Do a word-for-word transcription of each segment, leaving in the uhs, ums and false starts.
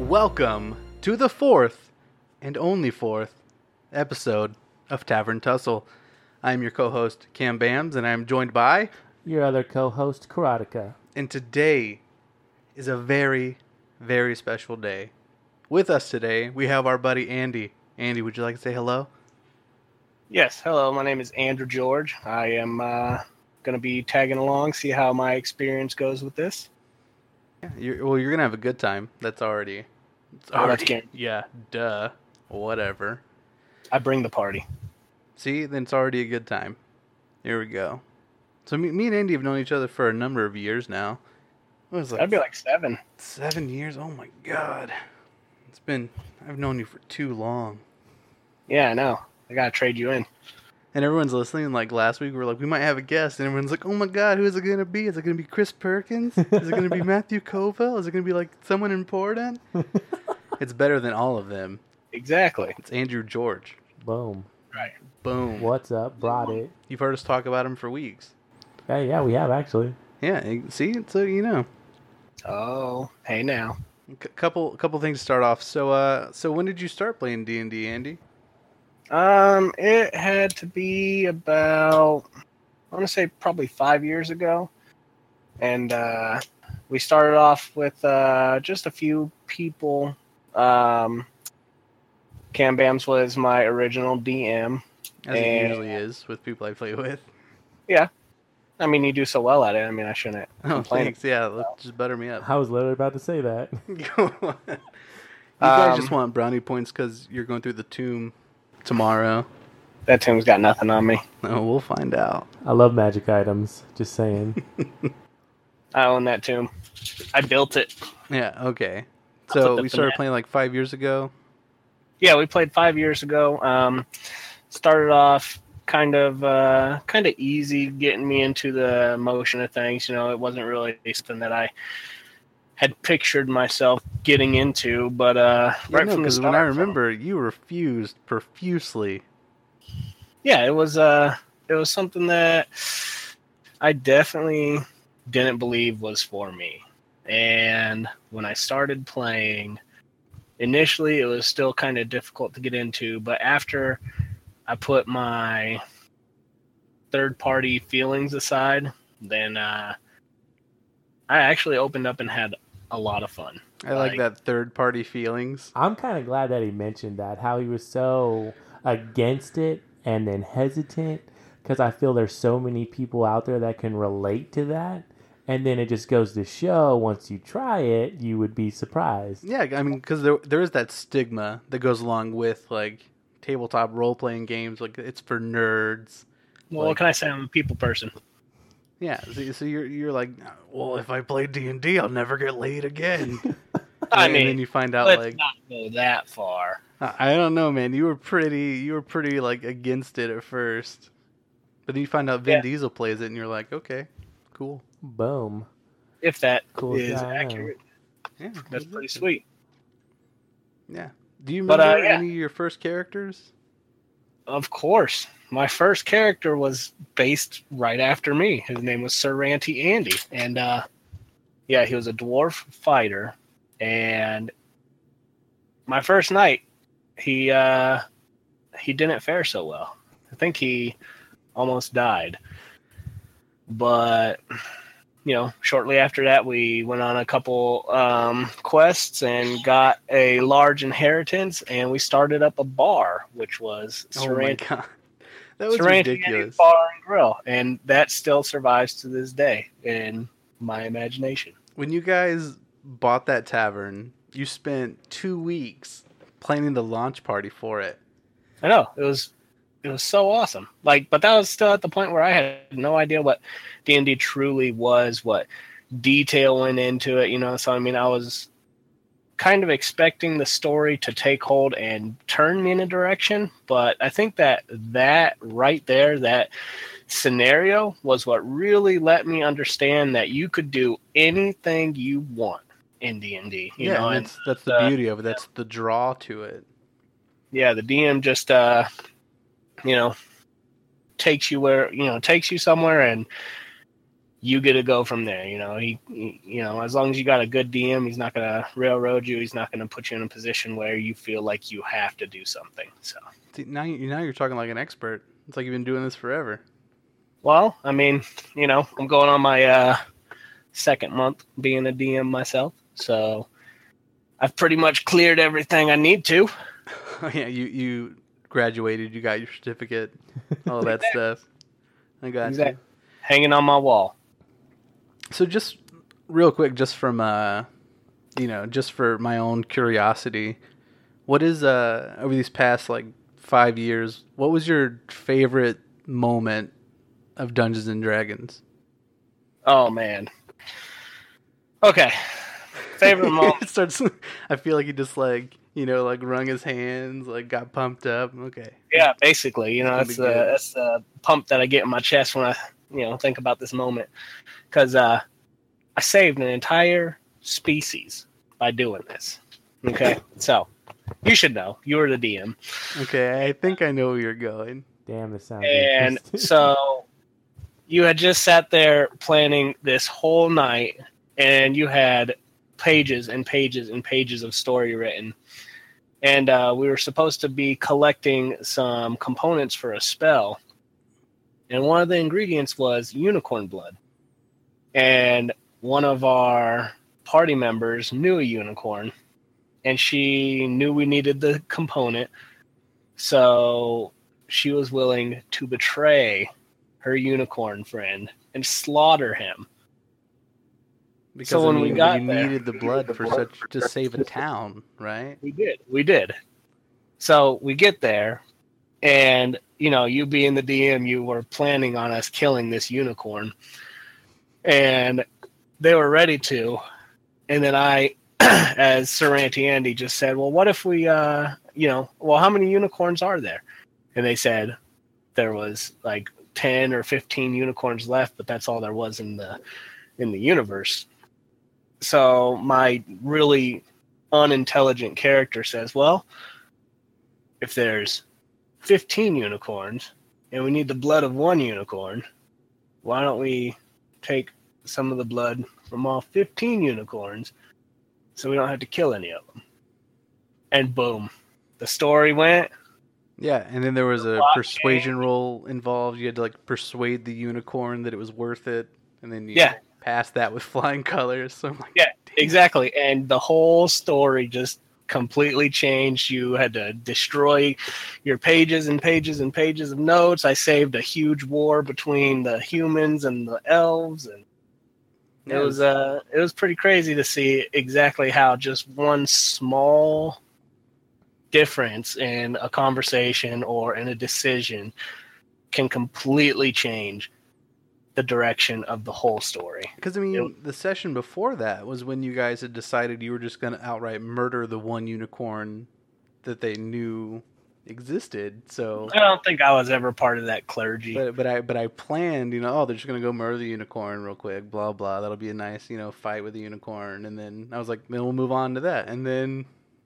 Welcome to the fourth and only fourth episode of Tavern Tussle. I'm your co-host Cam Bams, and I'm joined by your other co-host Karateka. And today is a very, very special day. With us today, we have our buddy Andy. Andy, would you like to say hello? Yes, hello. My name is Andrew George. I am uh, going to be tagging along, see how my experience goes with this. Yeah, you're, well, you're going to have a good time. That's already... It's Oh, that's already good. yeah, duh. Whatever. I bring the party. See, then it's already a good time. Here we go. So me, me and Andy have known each other for a number of years now. What was it, like That'd be like seven. Seven years? Oh my god. It's been... I've known you for too long. Yeah, I know. I gotta trade you in. And everyone's listening. Like last week, we were like, we might have a guest. And everyone's like, oh my god, who is it going to be? Is it going to be Chris Perkins? Is it going to be Matthew Covell? Is it going to be like someone important? It's better than all of them. Exactly. It's Andrew George. Boom. Right. Boom. What's up? Brought it. You've heard us talk about him for weeks. Yeah, yeah, we have actually. Yeah, see? So, you know. Oh, hey now. A couple, couple things to start off. So, uh, so when did you start playing D and D, Andy? Um, it had to be about, I want to say probably five years ago. And uh, we started off with uh, just a few people. Um, Cam Bams was my original D M. As and, it usually is with people I play with. Yeah. I mean, you do so well at it. I mean, I shouldn't Oh, complain. thanks. Yeah, let's just butter me up. I was literally about to say that. You guys Um, just want brownie points because you're going through the tomb tomorrow. That team's got nothing on me. Oh, we'll find out. I love magic items. Just saying. I own that tomb. I built it. Yeah, okay. I'll So put we the started banana. playing like five years ago. Yeah, we played five years ago. Um, started off kind of uh, kind of easy, getting me into the motion of things. You know, it wasn't really something that I had pictured myself getting into, but uh, Yeah, right no, from the because start. when I remember, you refused profusely. Yeah, it was uh, it was something that I definitely didn't believe was for me. And when I started playing, initially it was still kind of difficult to get into, but after I put my third-party feelings aside, then uh, I actually opened up and had a lot of fun. I like, like that third-party feelings. I'm kind of glad that he mentioned that, how he was so against it and then hesitant, because I feel there's so many people out there that can relate to that. And then it just goes to show, once you try it, you would be surprised. Yeah, I mean, because there, there is that stigma that goes along with, like, tabletop role-playing games. Like, it's for nerds. Well, like, what can I say? I'm a people person. Yeah, so, so you're you're like, well, if I play D and D, I'll never get laid again. I and, mean, and then you find out, let's like... not go that far. I don't know, man. You were pretty, you were pretty, like, against it at first. But then you find out Vin Yeah. Diesel plays it, and you're like, okay, cool. Boom. If that Cool is guy, I know. accurate, Yeah, that's pretty sweet. Yeah. Do you But, remember uh, yeah. any of your first characters? Of course. My first character was based right after me. His name was Sir Ranty Andy. And, uh, yeah, he was a dwarf fighter. And my first night, he, uh, he didn't fare so well. I think he almost died. But, you know, shortly after that, we went on a couple um, quests and got a large inheritance, and we started up a bar, which was Oh my Serenity, god, that was Serenity ridiculous. Bar and Grill, and that still survives to this day in my imagination. When you guys bought that tavern, you spent two weeks planning the launch party for it. I know it was it was so awesome. Like, but that was still at the point where I had no idea what D and D truly was, what detail went into it. You know, so I mean, I was kind of expecting the story to take hold and turn me in a direction, but I think that that right there, that scenario was what really let me understand that you could do anything you want in D and D. You Yeah, know, and and that's, that's the uh, beauty of it. That's the draw to it. yeah, the D M just, uh, you know, takes you where, you know, takes you somewhere and you get to go from there. You know, he, he, you know, as long as you got a good D M, he's not going to railroad you. He's not going to put you in a position where you feel like you have to do something. So See, now, you, now you're talking like an expert. It's like you've been doing this forever. Well, I mean, you know, I'm going on my uh, second month being a D M myself, so I've pretty much cleared everything I need to. Oh, yeah, you, you graduated, you got your certificate, all that Exactly. stuff. I got Exactly. you. Hanging on my wall. So just real quick, just from, uh, you know, just for my own curiosity, what is, uh, over these past, like, five years, what was your favorite moment of Dungeons and Dragons? Oh, man. Okay. Favorite moment. It starts, I feel like he just, like, you know, like, wrung his hands, like, got pumped up. Okay. Yeah, basically. You know, It's that's gonna the, be good. that's the pump that I get in my chest when I, you know, think about this moment. Because uh, I saved an entire species by doing this. Okay? So, you should know. You were the D M. Okay, I think I know where you're going. Damn, this sounds And interesting. so you had just sat there planning this whole night, and you had pages and pages and pages of story written. And uh, we were supposed to be collecting some components for a spell. And one of the ingredients was unicorn blood. And one of our party members knew a unicorn, and she knew we needed the component. So she was willing to betray her unicorn friend and slaughter him. Because So I when mean, we got you there- needed the blood for such to save a town, right? We did. We did. So we get there, and, you know, you being the D M, you were planning on us killing this unicorn. And they were ready to. And then I, as Sir Auntie Andy, just said, well, what if we, uh, you know, well, how many unicorns are there? And they said there was like ten or fifteen unicorns left, but that's all there was in the in the universe. So my really unintelligent character says, well, if there's fifteen unicorns and we need the blood of one unicorn, why don't we take some of the blood from all fifteen unicorns so we don't have to kill any of them? And boom, the story went. Yeah, and then there was a Plot persuasion roll involved. You had to like persuade the unicorn that it was worth it, and then you Yeah. passed that with flying colors. So I'm like, Yeah, damn. exactly. And the whole story just completely changed. You had to destroy your pages and pages and pages of notes. I saved a huge war between the humans and the elves, and it Yeah, was uh it was pretty crazy to see exactly how just one small difference in a conversation or in a decision can completely change the direction of the whole story. Because I mean, It- the session before that was when you guys had decided you were just going to outright murder the one unicorn that they knew existed. So, I don't think I was ever part of that clergy. but but I but I planned, you know, oh, they're just going to go murder the unicorn real quick, blah blah. That'll be a nice, you know, fight with the unicorn, and then I was like, then we'll move on to that, and then.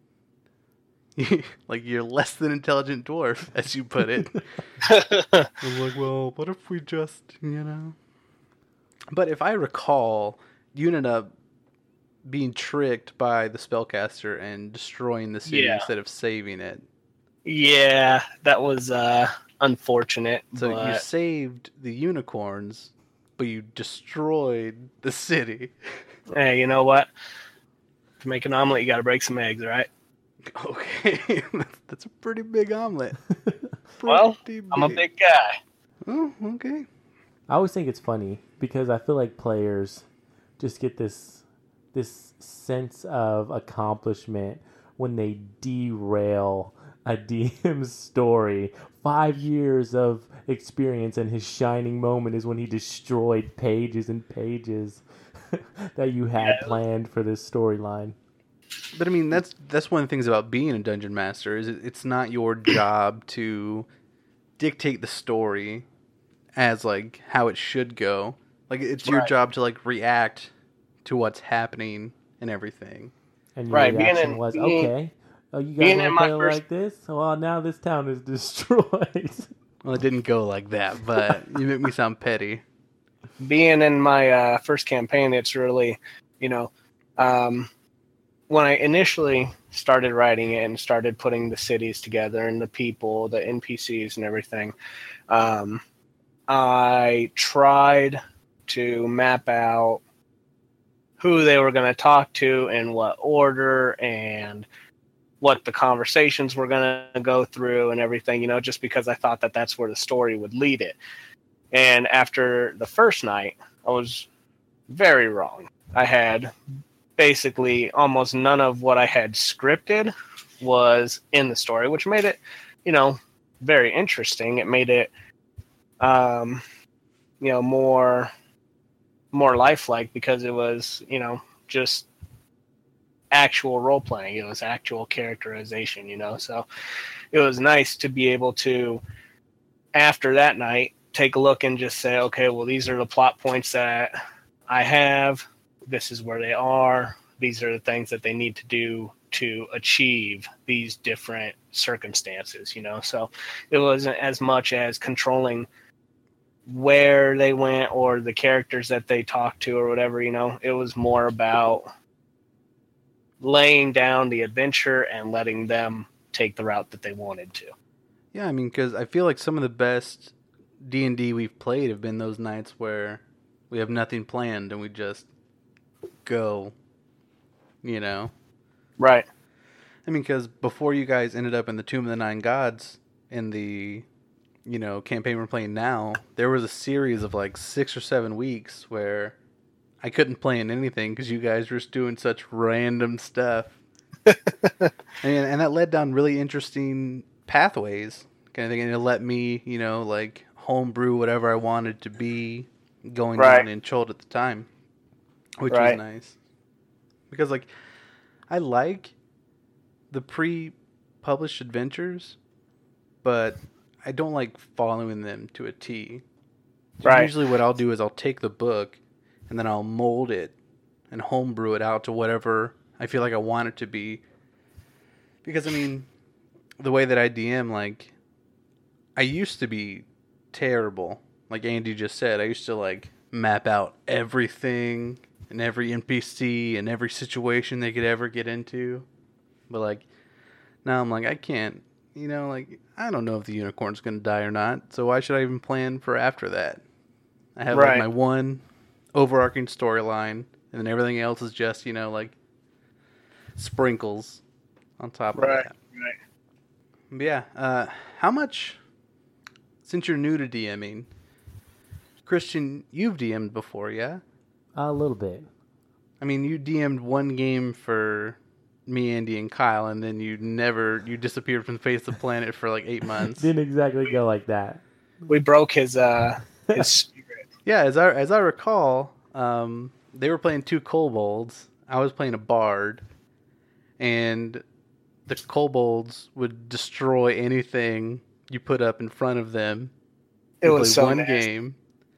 Like you're less than intelligent dwarf, as you put it. I'm like, well, what if we just, you know? But if I recall, you ended up being tricked by the spellcaster and destroying the city Yeah. instead of saving it. Yeah, that was uh, unfortunate. So you but saved the unicorns, but you destroyed the city. hey, you know what? To make an omelet, you got to break some eggs, right? Okay, that's a pretty big omelet. Well, Pretty I'm a big guy. Oh, okay. I always think it's funny because I feel like players just get this this sense of accomplishment when they derail a D M's story. Five years of experience, and his shining moment is when he destroyed pages and pages that you had Yeah. planned for this storyline. But I mean, that's that's one of the things about being a dungeon master is it, it's not your job to dictate the story as like how it should go. Like it's your Right. job to like react to what's happening and everything. And your Right, being reaction in- was, being- okay, oh, you guys being want in to my play it first- like this? Well, now this town is destroyed. Well, it didn't go like that, but you make me sound petty. being in my uh, first campaign, it's really, you know, um, when I initially started writing it and started putting the cities together and the people, the N P Cs and everything, um, I tried to map out who they were going to talk to in what order and what the conversations were going to go through and everything, you know, just because I thought that that's where the story would lead it. And after the first night, I was very wrong. I had basically almost none of what I had scripted was in the story, which made it, you know, very interesting. It made it, um, you know, more, more lifelike because it was, you know, just actual role playing. It was actual characterization, you know. So it was nice to be able to, after that night, take a look and just say, okay, well, these are the plot points that I have. This is where they are. These are the things that they need to do to achieve these different circumstances, you know. So it wasn't as much as controlling where they went or the characters that they talked to or whatever, you know. It was more about laying down the adventure and letting them take the route that they wanted to. Yeah, I mean, because I feel like some of the best D and D we've played have been those nights where we have nothing planned and we just go, you know? Right. I mean, because before you guys ended up in the Tomb of the Nine Gods in the, you know, campaign we're playing now, there was a series of like six or seven weeks where I couldn't plan anything because you guys were just doing such random stuff. and, and that led down really interesting pathways, kind of thing, and it let me, you know, like homebrew whatever I wanted to be going right. on in Chult at the time, which right. was nice. Because, like, I like the pre-published adventures, but I don't like following them to a T. So right. Usually what I'll do is I'll take the book and then I'll mold it and homebrew it out to whatever I feel like I want it to be. Because, I mean, the way that I D M, like, I used to be terrible. Like Andy just said, I used to, like, map out everything and every N P C and every situation they could ever get into. But, like, now I'm like, I can't, you know, like, I don't know if the unicorn's going to die or not, so why should I even plan for after that? I have, right. like, my one overarching storyline, and then everything else is just, you know, like, sprinkles on top of right. that. Right. But yeah, uh, how much, since you're new to DMing, Christian, you've D M'd before, yeah? A little bit. I mean, you D M'd one game for me, Andy, and Kyle, and then you never, you disappeared from the face of the planet for like eight months. Didn't exactly go like that. We broke his, uh, his spirit. Yeah, as I, as I recall, um, they were playing two kobolds. I was playing a bard, and the kobolds would destroy anything you put up in front of them. It you was so one nasty. game,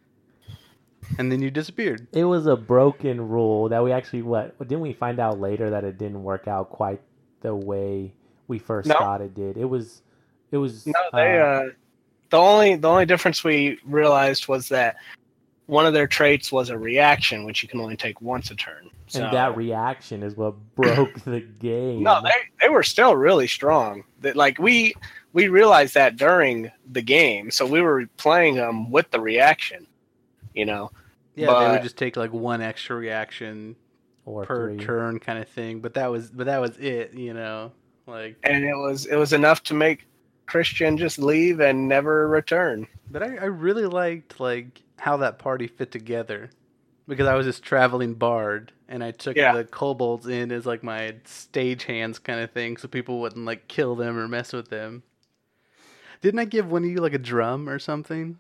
and then you disappeared. It was a broken rule that we actually, what, didn't we find out later that it didn't work out quite the way we first no. thought it did? It was, it was. No, they, uh, uh, the only, the only difference we realized was that one of their traits was a reaction, which you can only take once a turn. So. And that reaction is what broke the game. No, they they were still really strong. That like we we realized that during the game, so we were playing them with the reaction, you know. Yeah, but, they would just take like one extra reaction or per three. turn, kind of thing. But that was but that was it, you know. Like, and it was it was enough to make Christian just leave and never return. But I, I really liked like how that party fit together, because I was this traveling bard and I took yeah. the kobolds in as like my stage hands kind of thing, so people wouldn't like kill them or mess with them. Didn't I give one of you like a drum or something?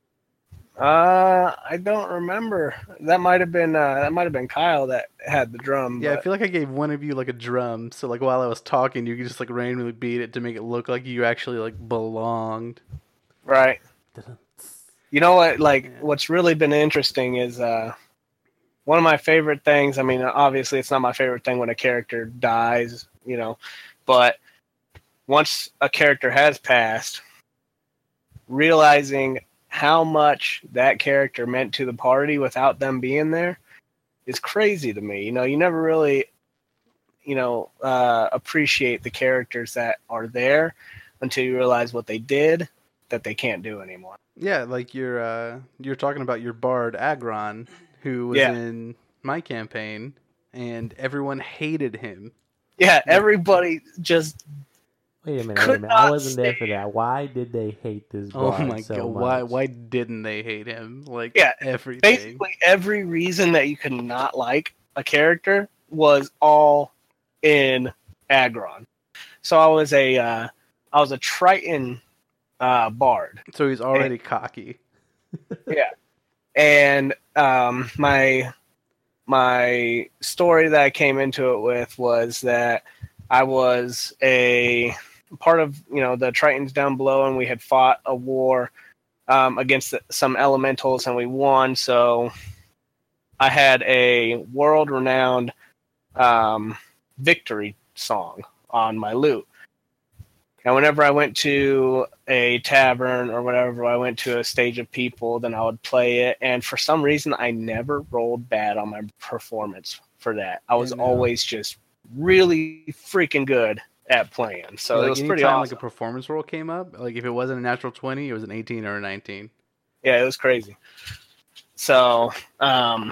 Uh, I don't remember. That might have been uh, that might have been Kyle that had the drum. Yeah, but... I feel like I gave one of you like a drum, so like while I was talking, you could just like randomly beat it to make it look like you actually like belonged. Right. You know what? Like, yeah. What's really been interesting is uh, one of my favorite things. I mean, obviously, it's not my favorite thing when a character dies, you know, but once a character has passed, realizing how much that character meant to the party without them being there is crazy to me. You know, you never really, you know, uh, appreciate the characters that are there until you realize what they did that they can't do anymore. Yeah, like you're uh, you're talking about your bard Agron, who was Yeah. in my campaign, and everyone hated him. Yeah, everybody just Wait a minute, wait a could minute. I not wasn't there for stand- that. Why did they hate this Oh bard my so god, much? why why didn't they hate him? Like Yeah, everything. basically every reason that you could not like a character was all in Agron. So I was a uh, I was a Triton uh, bard. So he's already cocky. Yeah, and um, my my story that I came into it with was that I was a part of, you know, the Tritons down below, and we had fought a war um, against some elementals, and we won. So I had a world-renowned um, victory song on my lute. And whenever I went to a tavern or whatever, I went to a stage of people, then I would play it. And for some reason, I never rolled bad on my performance for that. I was I know. always just really freaking good at playing. So like it was pretty anytime awesome. like a performance roll came up, like if it wasn't a natural twenty, it was an eighteen or a nineteen. Yeah, it was crazy. So, um,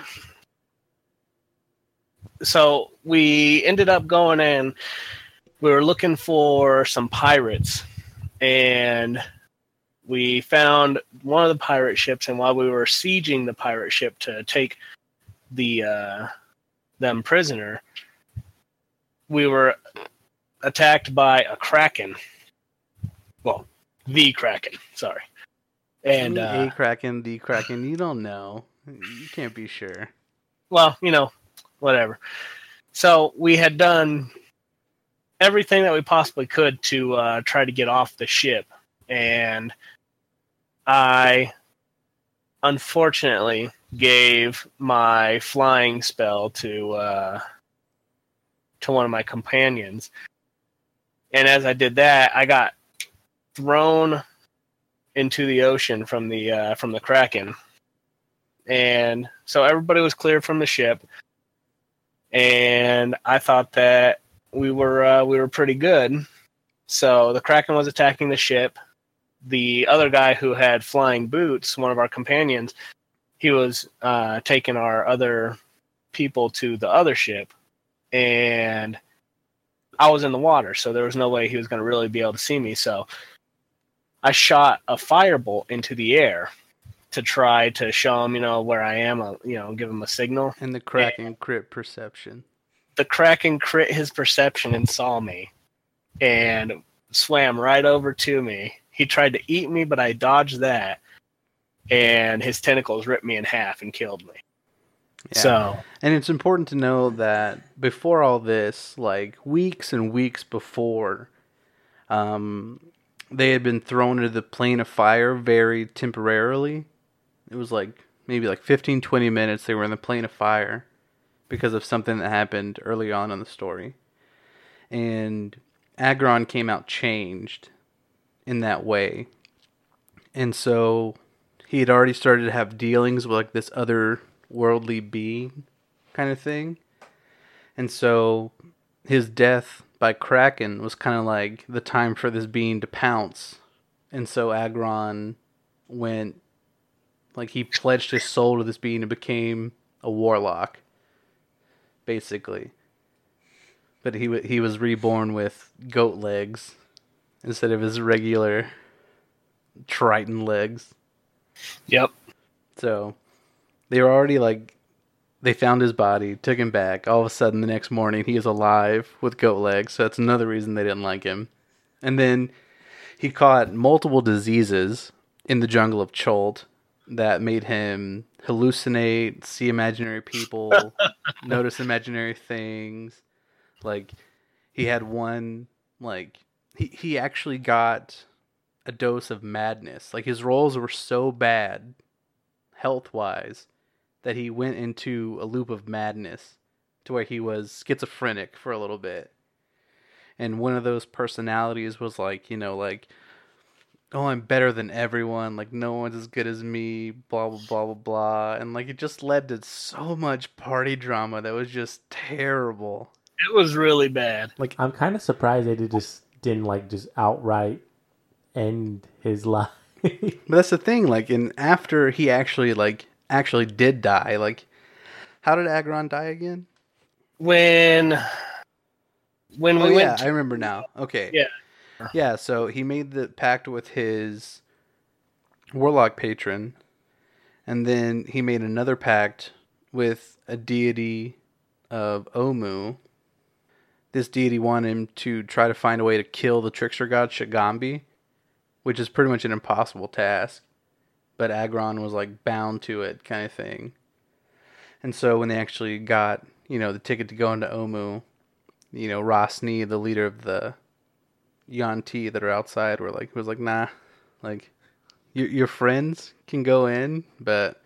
so we ended up going in. We were looking for some pirates, and we found one of the pirate ships. And while we were sieging the pirate ship to take the uh, them prisoner, we were attacked by a kraken. Well, the kraken. Sorry. And uh, a Kraken, the Kraken, you don't know. You can't be sure. well, you know, whatever. So we had done everything that we possibly could to uh, try to get off the ship, and I unfortunately gave my flying spell to uh, to one of my companions, and as I did that, I got thrown into the ocean from the uh, from the Kraken, and so everybody was cleared from the ship, and I thought that we were uh, we were pretty good. So the Kraken was attacking the ship. The other guy who had flying boots, one of our companions, he was uh, taking our other people to the other ship, and I was in the water, so there was no way he was going to really be able to see me. So I shot a firebolt into the air to try to show him, you know, where I am, uh, you know, give him a signal. And the Kraken crit perception. The Kraken crit his perception and saw me and swam right over to me. He tried to eat me, but I dodged that, and his tentacles ripped me in half and killed me. Yeah. So, And it's important to know that before all this, like weeks and weeks before, um, they had been thrown into the plane of fire very temporarily. It was like maybe like fifteen, twenty minutes they were in the plane of fire because of something that happened early on in the story. And Agron came out changed in that way. And so he had already started to have dealings with like this other worldly being kind of thing. And so his death by Kraken was kind of like the time for this being to pounce. And so Agron went, like he pledged his soul to this being and became a warlock, basically. But he w- he was reborn with goat legs instead of his regular Triton legs. yep. So they were already like, they found his body, took him back. All of a sudden, the next morning, he is alive with goat legs. So that's another reason they didn't like him. And then he caught multiple diseases in the jungle of Cholt that made him hallucinate, see imaginary people, notice imaginary things. Like, he had one, like, he, he actually got a dose of madness. Like, his rolls were so bad, health-wise, that he went into a loop of madness to where he was schizophrenic for a little bit. And one of those personalities was like, you know, like, oh, I'm better than everyone. Like, no one's as good as me, blah, blah, blah, blah, blah. And, like, it just led to so much party drama that was just terrible. It was really bad. Like, I'm kind of surprised they just didn't, like, just outright end his life. But that's the thing, like, and after he actually, like, actually did die, like, how did Aggron die again? When, when Oh, we yeah, went to, I remember now. Okay. Yeah. Yeah, so he made the pact with his warlock patron, and then he made another pact with a deity of Omu. This deity wanted him to try to find a way to kill the trickster god Shagambi, which is pretty much an impossible task. But Aggron was like bound to it, kind of thing. And so when they actually got, you know, the ticket to go into Omu, you know, Rosni, the leader of the Yuan-Ti that are outside, were like, was like, nah, like, your your friends can go in, but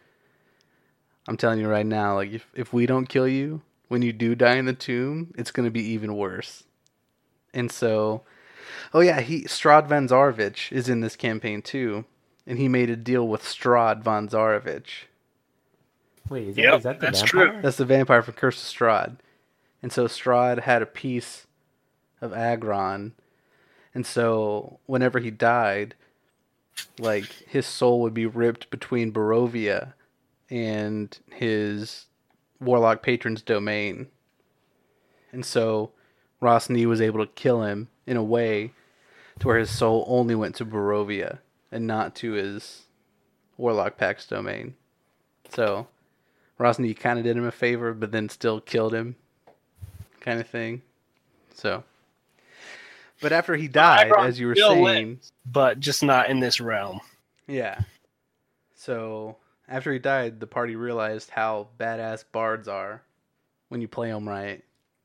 I'm telling you right now, like, if, if we don't kill you, when you do die in the tomb, it's going to be even worse. And so, oh yeah, he Strahd van Zarovich is in this campaign too, and he made a deal with Strahd van Zarovich. Wait, is that, Yep, is that the that's vampire? true. That's the vampire from Curse of Strahd. And so Strahd had a piece of Aggron, and so whenever he died, like, his soul would be ripped between Barovia and his warlock patron's domain. And so Rosni was able to kill him in a way to where his soul only went to Barovia and not to his warlock pack's domain. So Rosni kind of did him a favor, but then still killed him, kind of thing. So, but after he died, Aggron as you were still saying, lives, but just not in this realm. yeah. So after he died, the party realized how badass bards are when you play them right.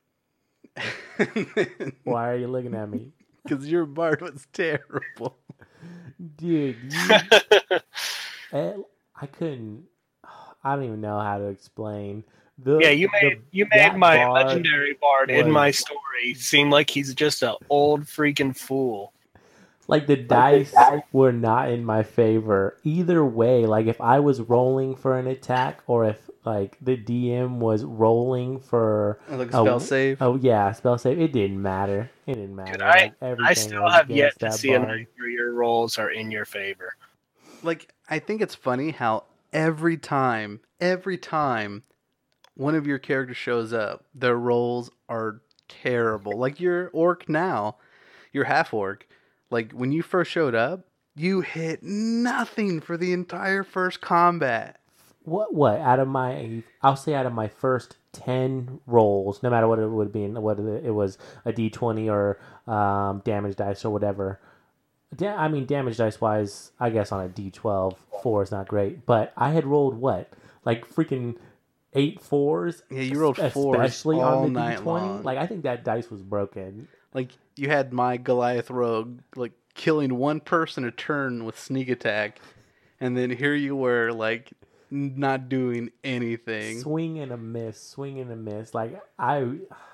Why are you looking at me? Because your bard was terrible. Dude, you, eh, I couldn't. I don't even know how to explain. The, Yeah, you the- made you made that my bard legendary bard in was- my story seem like he's just an old freaking fool. Like, the dice were not in my favor either way. Like, if I was rolling for an attack, or if like the D M was rolling for Like a spell oh, save. oh yeah, spell save, it didn't matter. It didn't matter. Dude, I- Like, I everything still was have yet against to that see a bard. night where your rolls are in your favor. Like, I think it's funny how every time, every time one of your characters shows up, their rolls are terrible. Like your orc now, your half orc, like when you first showed up, you hit nothing for the entire first combat. What? What? Out of my, I'll say out of my first ten rolls, no matter what it would be, whether it was a D twenty or um, damage dice or whatever. Da- I mean, damage dice wise, I guess on a D twelve, four is not great. But I had rolled what, like freaking eight fours. Yeah, you rolled fours especially all on the night D twenty. long. Like, I think that dice was broken. Like you had my Goliath rogue like killing one person a turn with sneak attack, and then here you were like not doing anything. Swing and a miss, swing and a miss. Like, I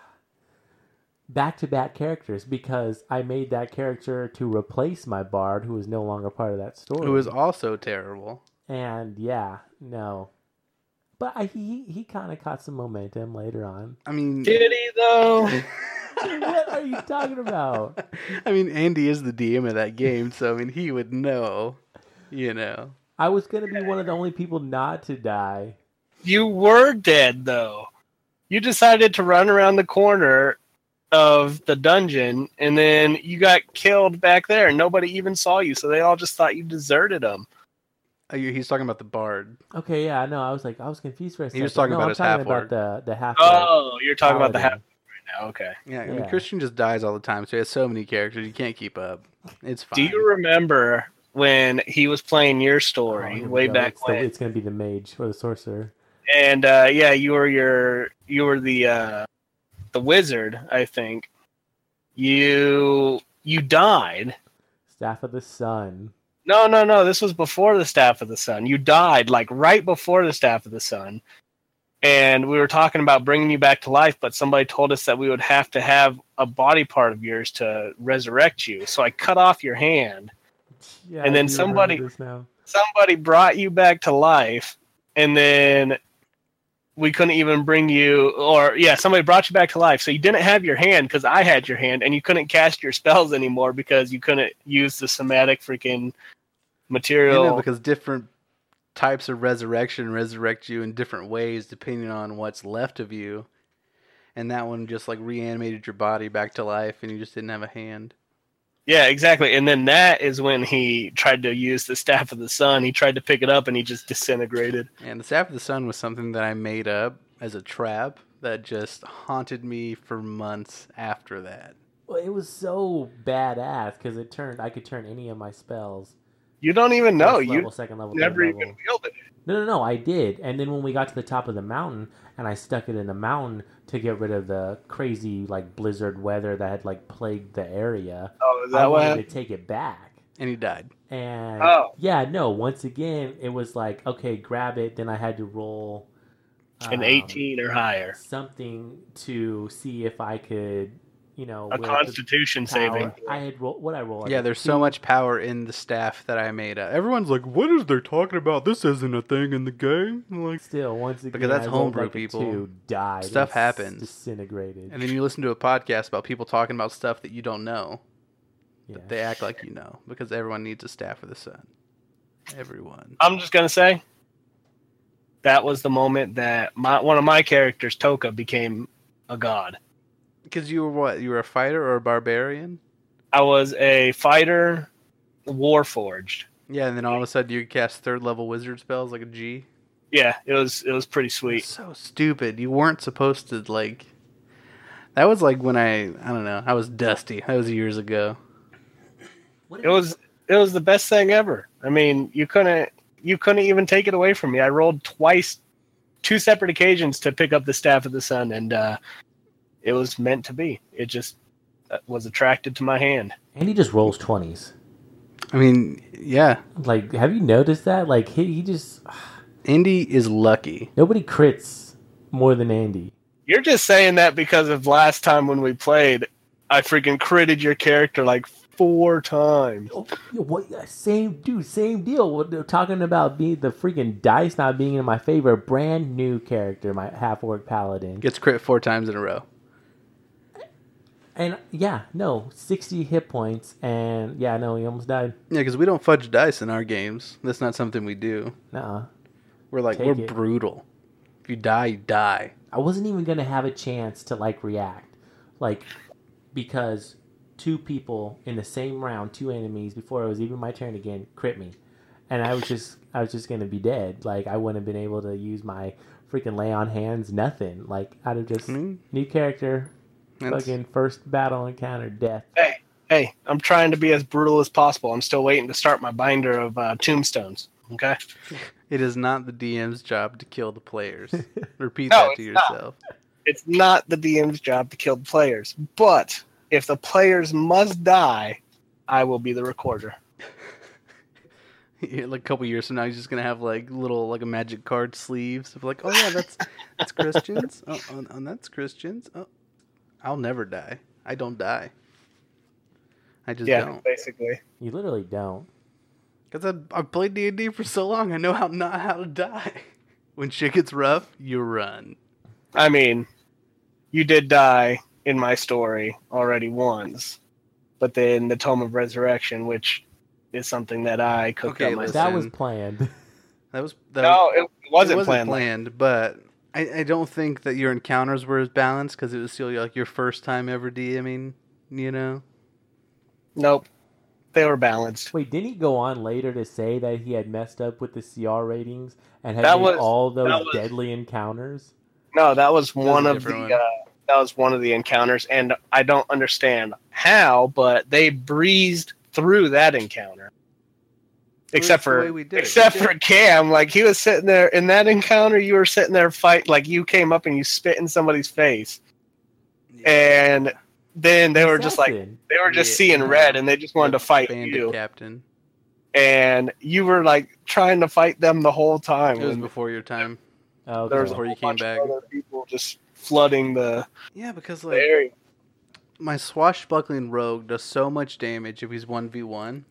back to back characters, because I made that character to replace my bard, who is no longer part of that story. Who was also terrible. And yeah, no. But I, he he kind of caught some momentum later on. I mean, Did he though? What are you talking about? I mean, Andy is the D M of that game, so I mean, he would know, you know. I was gonna be one of the only people not to die. You were dead though. You decided to run around the corner of the dungeon, and then you got killed back there, and nobody even saw you, so they all just thought you deserted them. Oh, you- he's talking about the bard. Okay, yeah, no, I was like, I was confused for a second. He was talking no, about I'm his talking half-orc. about the the half. Oh, you're talking about the half Paladin. right now. Okay. Yeah, I mean, Yeah. Christian just dies all the time, so he has so many characters, you can't keep up. It's fine. Do you remember when he was playing your Oh, story here we way go. back it's, the- when? it's gonna be the mage or the sorcerer. And uh, yeah, you were your you were the uh, the wizard, I think. You you died. Staff of the Sun. No, no, no. This was before the Staff of the Sun. You died like right before the Staff of the Sun. And we were talking about bringing you back to life, but somebody told us that we would have to have a body part of yours to resurrect you. So I cut off your hand Yeah, and I then do somebody remember this now. somebody brought you back to life, and then we couldn't even bring you, or yeah, somebody brought you back to life. So you didn't have your hand because I had your hand, and you couldn't cast your spells anymore because you couldn't use the somatic freaking material. You know, because different types of resurrection resurrect you in different ways depending on what's left of you. And that one just like reanimated your body back to life, and you just didn't have a hand. Yeah, exactly. And then that is when he tried to use the Staff of the Sun. He tried to pick it up, and he just disintegrated. And the Staff of the Sun was something that I made up as a trap that just haunted me for months after that. Well, it was so badass because it turned. I could turn any of my spells. You don't even know. First level, You second level, never third even level. wielded it. No, no, no, I did. And then when we got to the top of the mountain and I stuck it in the mountain to get rid of the crazy like blizzard weather that had like plagued the area, Oh, is I that what wanted happened? to take it back. And he died. And Oh. yeah, no, once again, it was like, okay, grab it. Then I had to roll An um, eighteen or higher. something to see if I could, you know, A with the Constitution saving. power. I had rolled what I rolled. Yeah, like a there's two. so much power in the staff that I made up. Everyone's like, what is they talking about? This isn't a thing in the game. I'm like, Still, once again, Because that's I rolled homebrew, like a people. two, died. Stuff and happens. Disintegrated. and then you listen to a podcast about people talking about stuff that you don't know. yeah. But they act like you know. Because everyone needs a Staff of the Sun. Everyone. I'm just gonna say that was the moment that my one of my characters, Toka, became a god. Because you were what? You were a fighter or a barbarian? I was a fighter, warforged. Yeah, and then all of a sudden you could cast third level wizard spells like a G. Yeah, it was it was pretty sweet. So stupid. You weren't supposed to, like... That was like when I... I don't know. I was dusty. That was years ago. It was it was the best thing ever. I mean, you couldn't you couldn't even take it away from me. I rolled twice, two separate occasions to pick up the Staff of the Sun, and uh, it was meant to be. It just uh, was attracted to my hand. And he just rolls twenties. I mean, yeah. Like, have you noticed that? Like, he, he just Indy is lucky. nobody crits more than Andy. You're just saying that because of last time when we played, I freaking critted your character like four times. Oh, yo, what? Same dude, same deal. What they're talking about being the freaking dice not being in my favor. Brand new character, my half orc paladin. Gets crit four times in a row. And yeah, no, sixty hit points, and yeah, no, he almost died. Yeah, because we don't fudge dice in our games. That's not something we do. Nuh-uh. We're like, Take we're it. brutal. If you die, you die. I wasn't even gonna have a chance to like react, like because two people in the same round, two enemies before it was even my turn again, crit me, and I was just I was just gonna be dead. Like I wouldn't have been able to use my freaking lay on hands, nothing. Like I'd have just Mhm. new character, That's- fucking first battle encounter, death. Hey, hey, I'm trying to be as brutal as possible. I'm still waiting to start my binder of uh, tombstones. Okay. It is not the D M's job to kill the players. Repeat No, that to it's not. yourself. It's not the D M's job to kill the players, but if the players must die, I will be the recorder. Yeah, like a couple years from now, he's just gonna have like little like a magic card sleeves of like, oh yeah, that's that's Christians. Oh, and, and that's Christians. Oh, I'll never die. I don't die. I just Yeah, don't. basically. You literally don't. Because I've, I've played D and D for so long, I know how not how to die. When shit gets rough, you run. I mean, you did die in my story already once, but then the Tome of Resurrection, which is something that I cooked Okay, up myself. That was Listen. planned. That was that No, was, it wasn't, it wasn't planned. planned, but I, I don't think that your encounters were as balanced because it was still like your first time ever DMing. You know. Nope, they were balanced. Wait, didn't he go on later to say that he had messed up with the C R ratings and had That made was- all those that was- deadly encounters? No, that was one a of the different one. uh, that was one of the encounters, and I don't understand how, but they breezed through that encounter. Except that's the way for we did it. except We did for Cam, like he was sitting there in that encounter. You were sitting there fight, like you came up and you spit in somebody's face, and then they were just like Assassin. they were just Yeah. seeing red, and they just wanted to fight Bandit you, Captain. and you were like trying to fight them the whole time. It was when before your time. Oh, there was okay. a before you whole came bunch back. of other people just flooding the, Yeah, because the like area. my swashbuckling rogue does so much damage if he's one v one.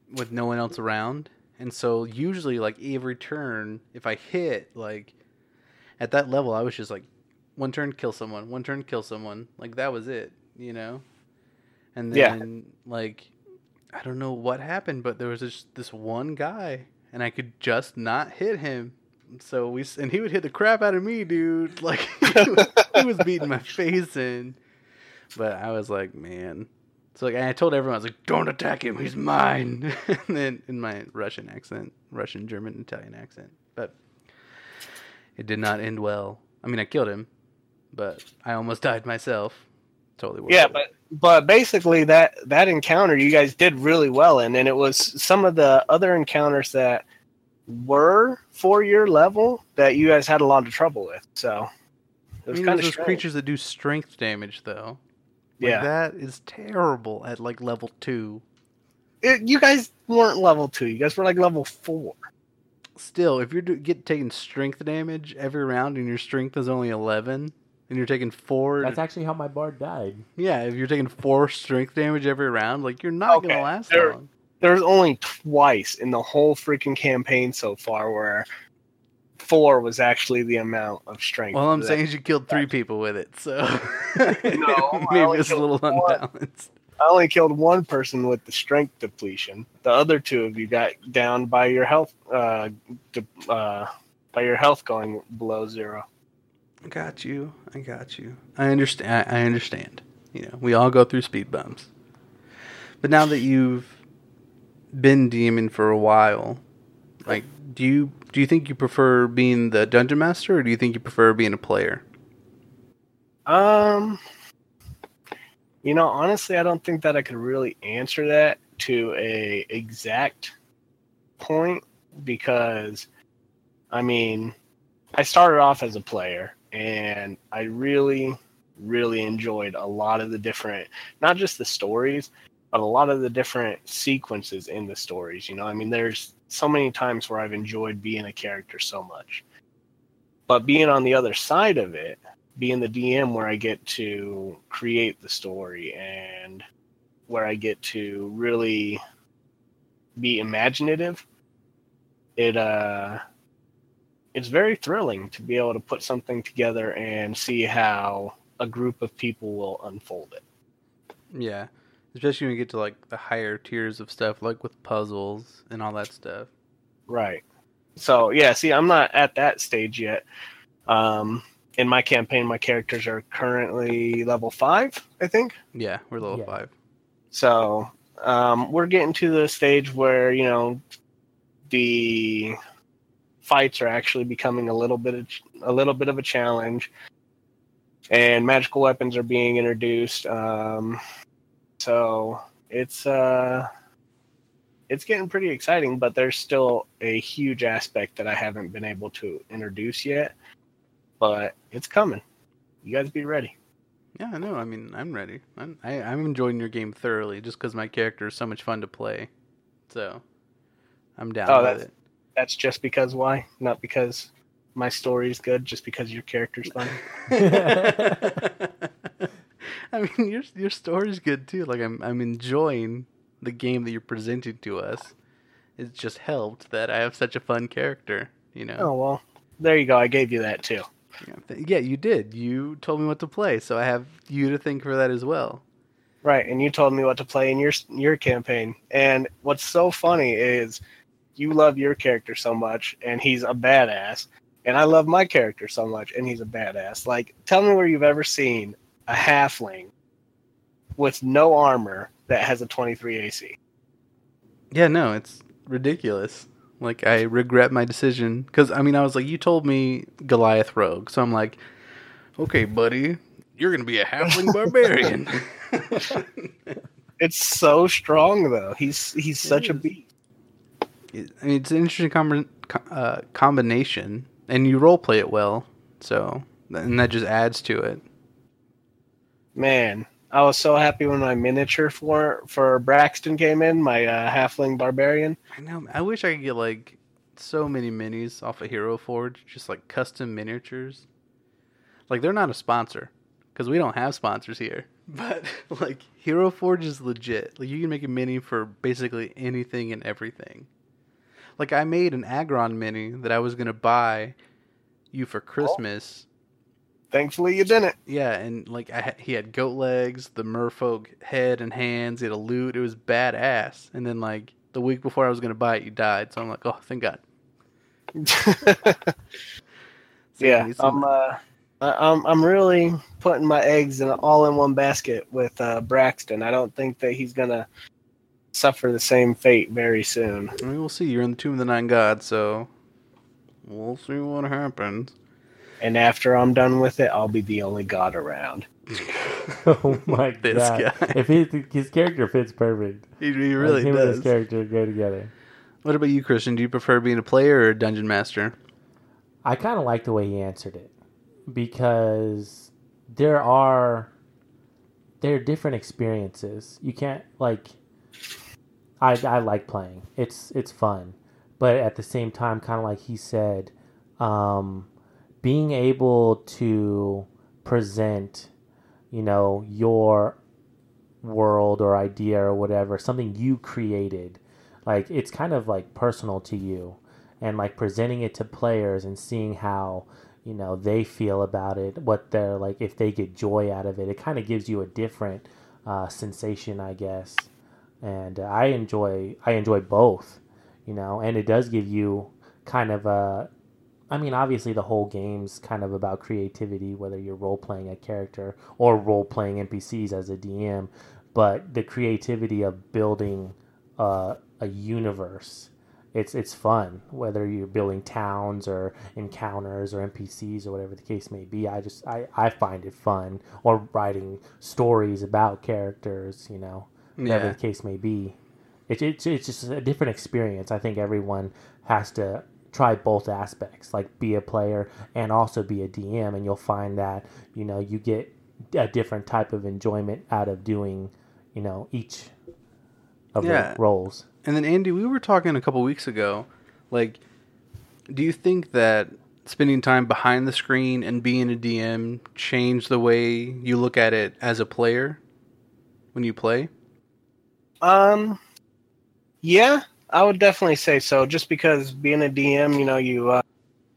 with no one else around. And so usually, like, every turn, if I hit, like, at that level, I was just like, one turn, kill someone, one turn, kill someone. Like, that was it, you know? And then, yeah. like, I don't know what happened, but there was this, this one guy, and I could just not hit him. So we, and he would hit the crap out of me, dude. Like, he was, he was beating my face in. But I was like, man. So, like, and I told everyone, I was like, don't attack him, he's mine. And then in my Russian accent, Russian, German, Italian accent. But it did not end well. I mean, I killed him, but I almost died myself. Totally worth yeah, it. but but basically that that encounter you guys did really well in, and it was some of the other encounters that were for your level that you guys had a lot of trouble with. So it was I mean, kind of those strange. creatures that do strength damage, though. Like, Yeah, that is terrible at like level two. It, you guys weren't level two. You guys were like level four. Still, if you're do, get taking strength damage every round and your strength is only eleven, and you're taking four, That's actually how my bard died. yeah, if you're taking four strength damage every round, like you're not Okay, gonna last there- long. There's only twice in the whole freaking campaign so far where four was actually the amount of strength. Well, I'm that- saying is you killed three people with it, so I maybe only it's a little killed one. unbalanced. I only killed one person with the strength depletion. The other two of you got down by your health, uh, de- uh, by your health going below zero. I got you. I got you. I understand. I understand. You know, we all go through speed bumps. But now that you've been DMing for a while, like, do you do you think you prefer being the dungeon master, or do you think you prefer being a player? Um, you know, honestly, I don't think that I could really answer that to a exact point because, I mean, I started off as a player and I really, really enjoyed a lot of the different, not just the stories, but a lot of the different sequences in the stories. You know, I mean, there's so many times where I've enjoyed being a character so much. But being on the other side of it, being the D M where I get to create the story and where I get to really be imaginative, it uh it's very thrilling to be able to put something together and see how a group of people will unfold it. Yeah, especially when you get to like the higher tiers of stuff, like with puzzles and all that stuff. Right. So yeah, see, I'm not at that stage yet. Um, in my campaign, my characters are currently level five, I think. Yeah, we're level Yeah. five. So um, we're getting to the stage where, you know, the fights are actually becoming a little bit of, a little bit of a challenge, and magical weapons are being introduced. Um, so it's uh, it's getting pretty exciting, but there's still a huge aspect that I haven't been able to introduce yet. But it's coming. You guys be ready. Yeah, I know. I mean, I'm ready. I'm I, I'm enjoying your game thoroughly, just because my character is so much fun to play. So I'm down Oh, with that's- it. That's just because why? Not because my story is good, just because your character's fun. I mean, your your story's good too. Like, I'm I'm enjoying the game that you're presenting to us. It's just helped that I have such a fun character. You know. Oh, well, there you go. I gave you that too. Yeah, th- yeah, you did. You told me what to play, so I have you to thank for that as well. Right, and you told me what to play in your your campaign. And what's so funny is you love your character so much, and he's a badass. And I love my character so much, and he's a badass. Like, tell me where you've ever seen a halfling with no armor that has a twenty-three A C. Yeah, no, it's ridiculous. Like, I regret my decision. Because, I mean, I was like, you told me Goliath Rogue. So I'm like, okay, buddy, you're going to be a halfling barbarian. It's so strong, though. He's he's It such a is. beast. It- I mean, it's an interesting com- co- uh, combination. And you roleplay it well. So, and that just adds to it. Man, I was so happy when my miniature for for Braxton came in, my uh, halfling barbarian. I know. I wish I could get, like, so many minis off of Hero Forge. Just, like, custom miniatures. Like, they're not a sponsor. because we don't have sponsors here. But like Hero Forge is legit. Like you can make a mini for basically anything and everything. Like I made an Aggron mini that I was gonna buy you for Christmas. Thankfully, you didn't. Yeah, and like I ha- he had goat legs, the Merfolk head and hands. He had a loot. It was badass. And then like the week before I was gonna buy it, you died. So I'm like, oh, thank God. So yeah, I'm. Uh, I- I'm. I'm really putting my eggs in all in one basket with uh, Braxton. I don't think that he's gonna suffer the same fate very soon. I mean, we'll see. You're in the Tomb of the Nine Gods, so we'll see what happens. And after I'm done with it, I'll be the only god around. Oh my This god! guy. If his his character fits perfect, He, he really like, him does. and his character go together. What about you, Christian? Do you prefer being a player or a dungeon master? I kind of like the way he answered it because there are there are different experiences. You can't like. I I like playing. It's it's fun, but at the same time, kind of like he said, um, being able to present, you know, your world or idea or whatever, something you created, like it's kind of like personal to you, and like presenting it to players and seeing how, you know, they feel about it, what they're like, if they get joy out of it, it kind of gives you a different uh, sensation, I guess. And uh, I enjoy I enjoy both, you know, and it does give you kind of a, I mean, obviously the whole game's kind of about creativity, whether you're role playing a character or role playing N P Cs as a D M, but the creativity of building uh, a universe, it's it's fun, whether you're building towns or encounters or N P Cs or whatever the case may be. I just I, I find it fun, or writing stories about characters, you know, whatever Yeah. the case may be. It, it, it's just a different experience. I think everyone has to try both aspects, like be a player and also be a D M, and you'll find that, you know, you get a different type of enjoyment out of doing, you know, each of Yeah. the roles. And then Andy, we were talking a couple weeks ago, like, do you think that spending time behind the screen and being a D M changed the way you look at it as a player when you play? Um, yeah, I would definitely say so. Just because being a D M, you know, you uh,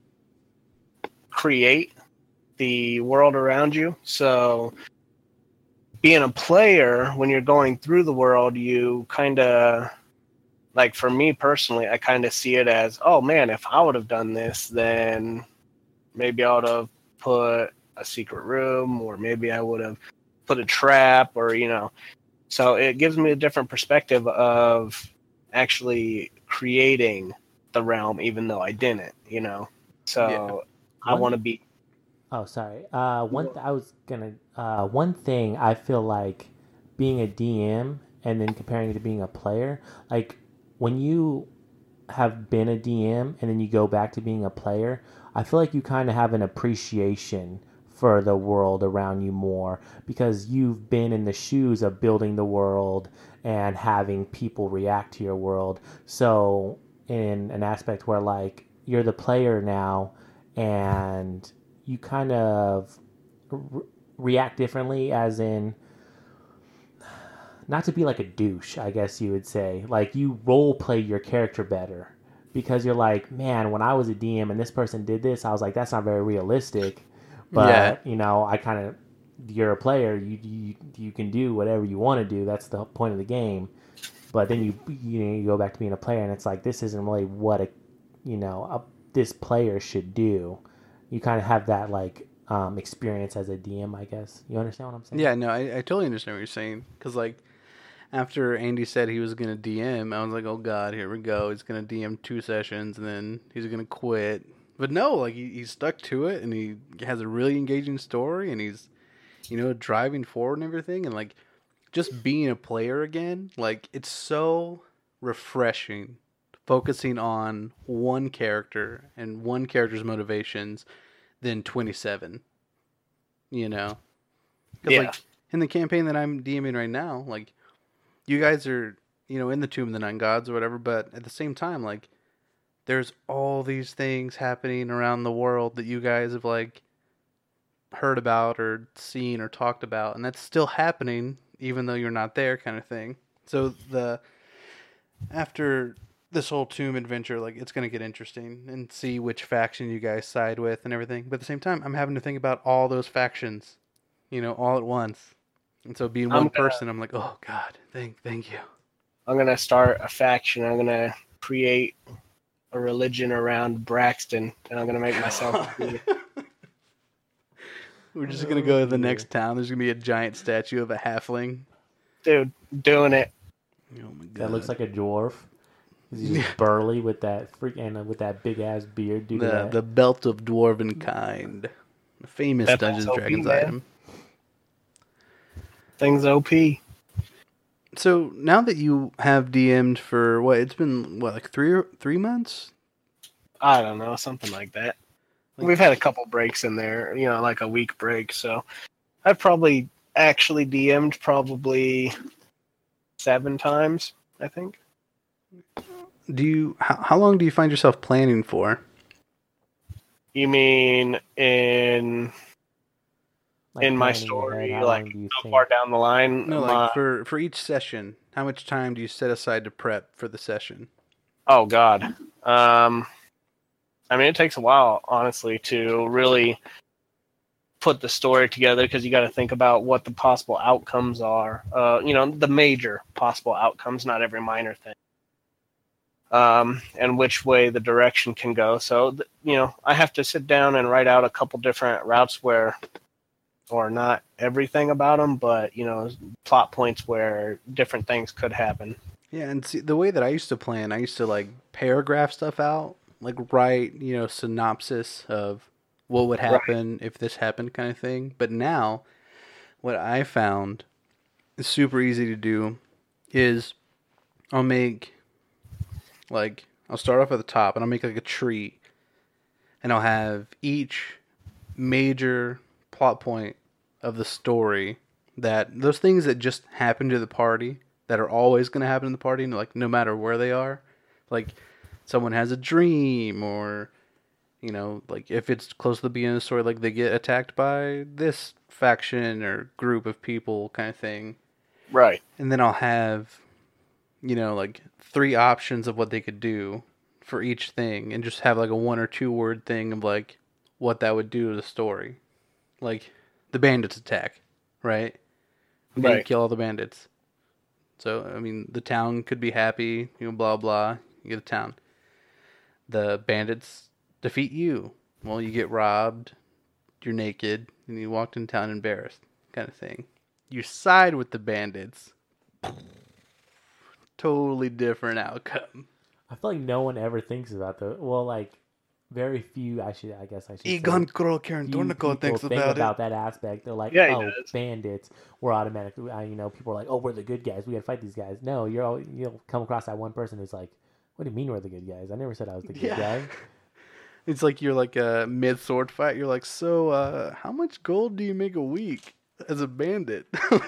create the world around you. So being a player, when you're going through the world, you kind of, like for me personally, I kind of see it as, oh man, if I would have done this, then maybe I would have put a secret room, or maybe I would have put a trap, or, you know. So it gives me a different perspective of actually creating the realm, even though I didn't, you know. So Yeah. I want to be. Oh, sorry. Uh, one th- I was gonna. Uh, one thing I feel like being a D M and then comparing it to being a player, like when you have been a D M and then you go back to being a player, I feel like you kind of have an appreciation for the world around you more, because you've been in the shoes of building the world and having people react to your world. So in an aspect where like you're the player now and you kind of re- react differently, as in, not to be like a douche, I guess you would say, like you role play your character better, because you're like, man, when I was a D M and this person did this, I was like, that's not very realistic. But Yeah. you know, I kind of, you're a player, you, you you can do whatever you want to do. That's the point of the game. But then you you know, you go back to being a player, and it's like, this isn't really what a, you know, a, this player should do. You kind of have that like um, experience as a D M, I guess. You understand what I'm saying? Yeah, no, I, I totally understand what you're saying. Because, like, after Andy said he was going to D M, I was like, oh, God, here we go. He's going to D M two sessions, and then he's going to quit. But no, like, he, he stuck to it, and he has a really engaging story, and he's, you know, driving forward and everything. And, like, just being a player again, like, it's so refreshing focusing on one character and one character's motivations than twenty-seven, you know? 'Cause, Yeah. like, in the campaign that I'm DMing right now, like, you guys are, you know, in the Tomb of the Nine Gods or whatever, but at the same time, like, there's all these things happening around the world that you guys have, like, heard about or seen or talked about, and that's still happening even though you're not there, kind of thing. So the after this whole tomb adventure, like it's gonna get interesting and see which faction you guys side with and everything. But at the same time, I'm having to think about all those factions, you know, all at once. And so being one I'm gonna, person, I'm like, oh God, thank thank you. I'm gonna start a faction. I'm gonna create a religion around Braxton, and I'm gonna make myself. We're just gonna go to the next town. There's gonna be a giant statue of a halfling. Dude, doing it. Oh my God. That looks like a dwarf. He's just burly with that freak and uh, with that big ass beard. Due to The that. the belt of dwarven kind, a famous That's Dungeons and O P, Dragons man. item. Things O P. So now that you have D M'd for what, it's been what, like three or three months? I don't know, something like that. Like- We've had a couple breaks in there, you know, like a week break. So I've probably actually D M'd probably seven times, I think. Do you how, how long do you find yourself planning for? You mean in Like in my planning story, ahead, how like long do you so think? far down the line? No, my- like for for each session, how much time do you set aside to prep for the session? Oh God. Um, I mean, it takes a while, honestly, to really put the story together because you got to think about what the possible outcomes are. Uh, you know, the major possible outcomes, not every minor thing. Um, and which way the direction can go. So, th- you know, I have to sit down and write out a couple different routes where, or not everything about them, but, you know, plot points where different things could happen. Yeah, and see, the way that I used to plan, I used to like paragraph stuff out, like write, you know, synopsis of what would happen if this happened kind of thing. But now, what I found is super easy to do is I'll make, like, I'll start off at the top and I'll make like a tree. And I'll have each major plot point of the story, that those things that just happen to the party that are always going to happen in the party, like no matter where they are. Like someone has a dream, or, you know, like if it's close to the beginning of the story, like they get attacked by this faction or group of people kind of thing. Right. And then I'll have, you know, like three options of what they could do for each thing, and just have like a one or two word thing of like what that would do to the story. Like the bandits attack, right? We Right. kill all the bandits. So, I mean, the town could be happy, you know, blah, blah. You get a town. The bandits defeat you. Well, you get robbed, you're naked, and you walked in town embarrassed, kind of thing. You side with the bandits. Totally different outcome. I feel like no one ever thinks about the well, like very few. I should, I guess, I should. Egon say, Kroll-Karen few Dornico people thinks think about, about it. that aspect. They're like, Yeah, he oh, does. bandits. We're automatically, uh, you know, people are like, oh, we're the good guys. We gotta fight these guys. No, you're all, you'll come across that one person who's like, what do you mean we're the good guys? I never said I was the good Yeah. guy. It's like you're like a mid sword fight. You're like, so uh, how much gold do you make a week as a bandit?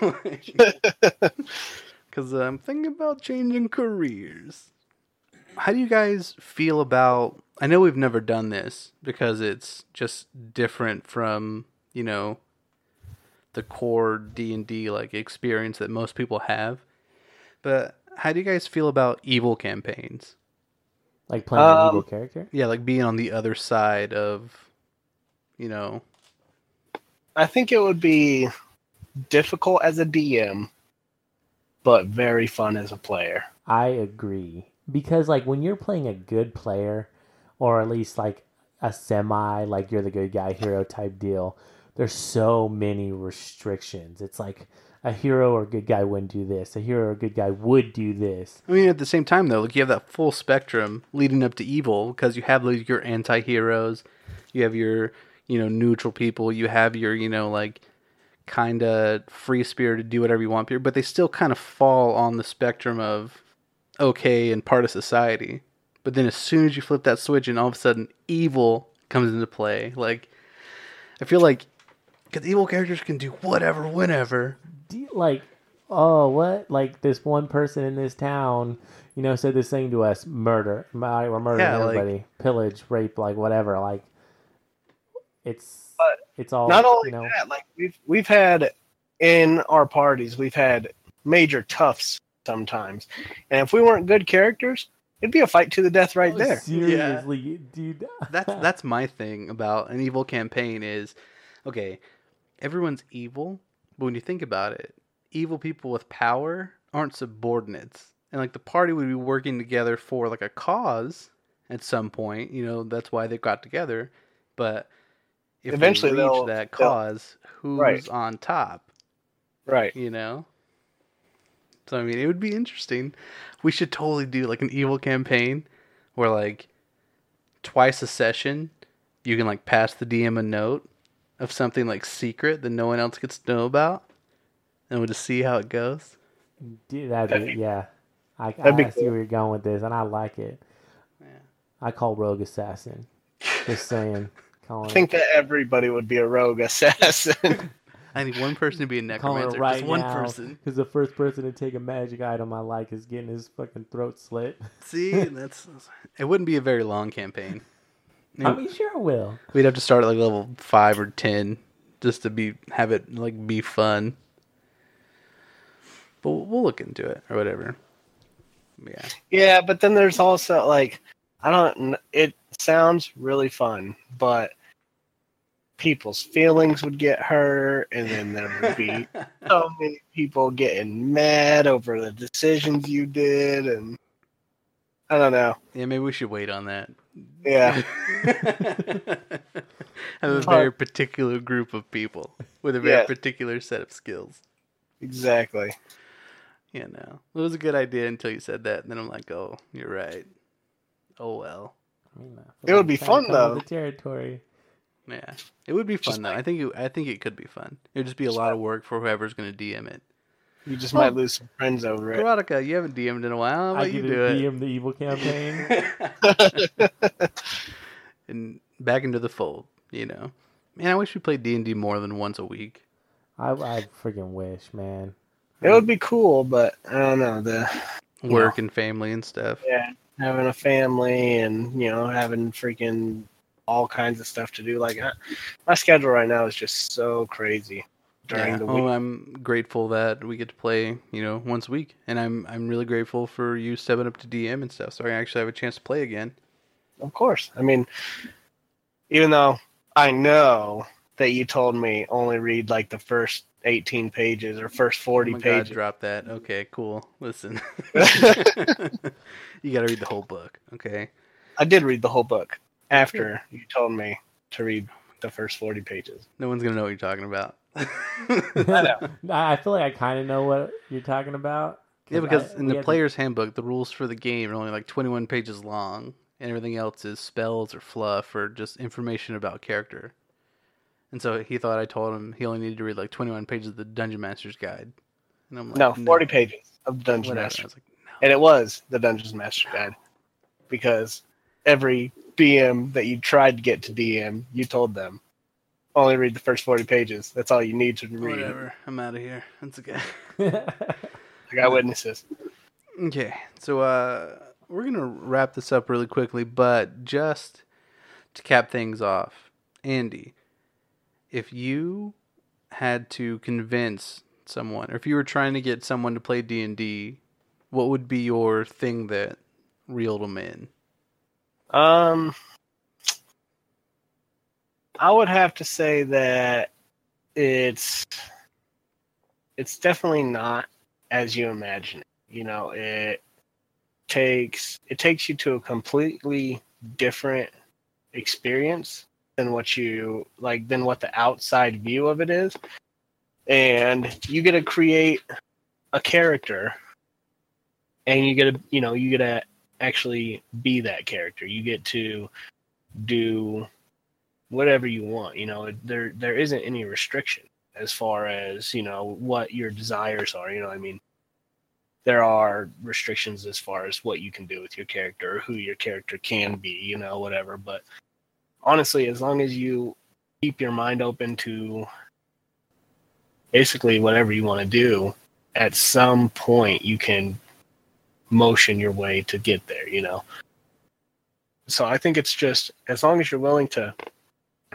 Because uh, I'm thinking about changing careers. How do you guys feel about? I know we've never done this because it's just different from, you know, the core D and D like experience that most people have. But how do you guys feel about evil campaigns? Like playing an Um, evil character. Yeah, like being on the other side of, you know. I think it would be difficult as a D M, but very fun as a player. I agree. Because like when you're playing a good player, or at least like a semi like you're the good guy hero type deal, there's so many restrictions. It's like a hero or good guy wouldn't do this. A hero or good guy would do this. I mean, at the same time, though, like you have that full spectrum leading up to evil, because you have like your anti-heroes, you have your, you know, neutral people, you have your, you know, like kind of free-spirited, do whatever you want people, but they still kind of fall on the spectrum of okay and part of society. But then as soon as you flip that switch and all of a sudden evil comes into play, like I feel like because evil characters can do whatever, whenever. Do you, like, oh, what? Like this one person in this town, you know, said this thing to us: murder, we're murdering Yeah, like- everybody, pillage, rape, like whatever. Like, it's But It's all Not only you know. that, like we've we've had in our parties, we've had major toughs sometimes, and if we weren't good characters, it'd be a fight to the death right Oh, there. seriously, dude. That's that's my thing about an evil campaign is, okay, everyone's evil, but when you think about it, evil people with power aren't subordinates. And like the party would be working together for like a cause at some point, you know, that's why they got together. But if Eventually they reach they'll- that they'll- cause, who's right. on top, Right. you know? So I mean, it would be interesting. We should totally do like an evil campaign where like twice a session you can like pass the D M a note of something like secret that no one else gets to know about, and we'll just see how it goes. Dude, that'd be, That'd be- yeah. I, that'd be I see cool. where you're going with this, and I like it. Yeah. I call Rogue Assassin. Just saying. Calling I think that everybody would be a rogue assassin. I need one person to be a calling necromancer. it right just one now, person. because the first person to take a magic item I like is getting his fucking throat slit. See, that's it. Wouldn't be a very long campaign. I mean, sure it will. We'd have to start at like level five or ten just to be have it like be fun. But we'll, we'll look into it or whatever. Yeah. Yeah, but then there's also like I don't. kn- It sounds really fun, but people's feelings would get hurt, and then there would be so many people getting mad over the decisions you did, and I don't know. Yeah, maybe we should wait on that. Yeah, Have a very particular group of people with a very Yeah. particular set of skills. exactly. Yeah, no. It was a good idea until you said that, and then I'm like, oh, you're right. Oh, well. I mean, I feel It would like be trying to fun, come though. with The territory. Yeah. It would be Just fun, though. like- I think it, I think it could be fun. It would just be a lot of work for whoever's going to D M it. You just might lose some friends over it. Veronica, you haven't D M'd in a while. How about I you get do to it? D M the evil campaign. And back into the fold, you know. Man, I wish we played D and D more than once a week. I, I freaking wish, man. It would be cool, but I don't know the Work and family and stuff. yeah having a family and you know having freaking all kinds of stuff to do. Like I, my schedule right now is just so crazy during Yeah. the Oh, week. I'm grateful that we get to play, you know, once a week, and I'm I'm really grateful for you stepping up to D M and stuff, so I actually have a chance to play again. Of course, I mean, even though I know that you told me only read like the first eighteen pages or first forty oh my God, pages. drop that. Okay, cool. Listen, you got to read the whole book. Okay. I did read the whole book after you told me to read the first forty pages. No one's gonna know what you're talking about. I know. I I feel like I kind of know what you're talking about. Yeah, because I- in we the had player's handbook, the rules for the game are only like twenty-one pages long, and everything else is spells or fluff or just information about character. And so he thought I told him he only needed to read like twenty-one pages of the Dungeon Master's Guide. And I'm like, No, forty pages of Dungeon Whatever. Master. I was like, no. And it was the Dungeons Master Guide. Because every D M that you tried to get to D M, you told them, only read the first forty pages. That's all you need to read. Whatever. I'm out of here. That's okay. I got witnesses. Okay, so uh, we're gonna wrap this up really quickly, but just to cap things off, Andy, if you had to convince someone, or if you were trying to get someone to play D and D, what would be your thing that reeled them in? Um, I would have to say that it's it's definitely not as you imagine it. You know, it takes it takes you to a completely different experience than what you like than what the outside view of it is. And you get to create a character and you get to, you know, you get to actually be that character. You get to do whatever you want. You know, there there isn't any restriction as far as, you know, what your desires are. You know what I mean? There are restrictions as far as what you can do with your character or who your character can be, you know, whatever. But honestly, as long as you keep your mind open to basically whatever you want to do, at some point you can motion your way to get there, you know. So I think it's just as long as you're willing to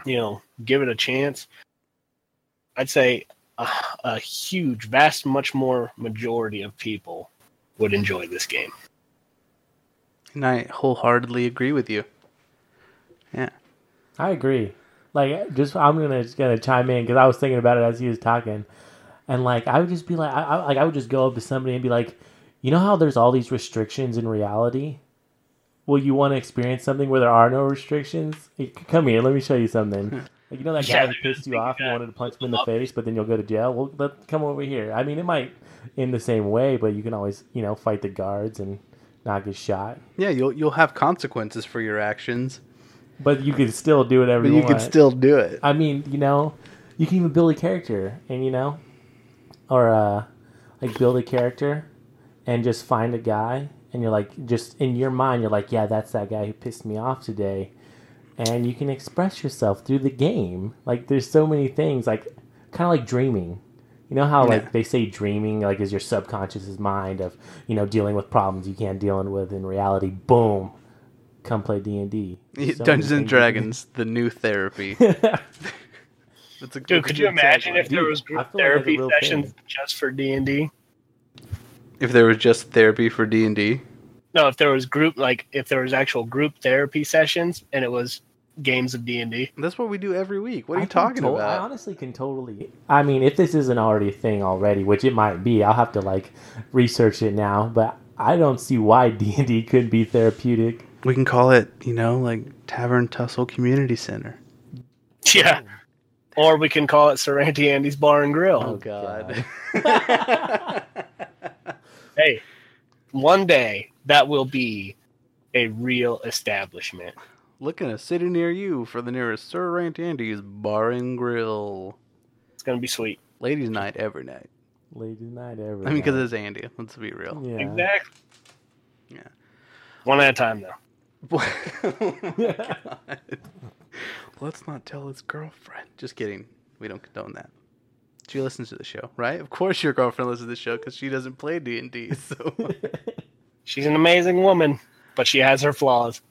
you know, give it a chance, I'd say a, a huge, vast, much more majority of people would enjoy this game. And I wholeheartedly agree with you. Yeah. I agree. Like, just I'm gonna just gonna chime in because I was thinking about it as he was talking, and like I would just be like, I, I like I would just go up to somebody and be like, you know how there's all these restrictions in reality? Well, you want to experience something where there are no restrictions? Hey, come here, let me show you something. Like, you know that guy Yeah, who pissed you off, you that. wanted to punch him in the face, but then you'll go to jail? Well, let, come over here. I mean, it might end the same way, but you can always, you know, fight the guards and not get shot. Yeah, you'll you'll have consequences for your actions, But you can still do whatever but you, you want. can still do it. I mean, you know, you can even build a character, and you know, or uh, like build a character, and just find a guy, and you're like, just in your mind, you're like, yeah, that's that guy who pissed me off today, and you can express yourself through the game. Like, there's so many things, like kind of like dreaming. You know how like Yeah. they say dreaming like is your subconscious mind of, you know, dealing with problems you can't deal with in reality. Boom. Come play D and D. Dungeons and Dragons, the new therapy. That's a, Dude, that's a could you good imagine tagline. if there Dude, was I group feel like that's a therapy real sessions thing. just for D and D? If there was just therapy for D and D? No, if there was group, like if there was actual group therapy sessions and it was games of D and D. That's what we do every week. What are I you can talking to- about? I honestly can totally. I mean, if this isn't already a thing already, which it might be, I'll have to like research it now. But I don't see why D and D couldn't be therapeutic. We can call it, you know, like Tavern Tussle Community Center. Yeah. Or we can call it Sir Auntie Andy's Bar and Grill. Oh, God. Hey, one day that will be a real establishment. Look in a city near you for the nearest Sir Aunt Andy's Bar and Grill. It's going to be sweet. Ladies' night every night. Ladies' night every I mean, because night. it's Andy. Let's be real. Yeah. Exactly. Yeah. One at a time, though. Oh my God. Let's not tell his girlfriend. Just kidding. We don't condone that. She listens to the show, right? Of course your girlfriend listens to the show because she doesn't play D and D. So. She's an amazing woman, but she has her flaws.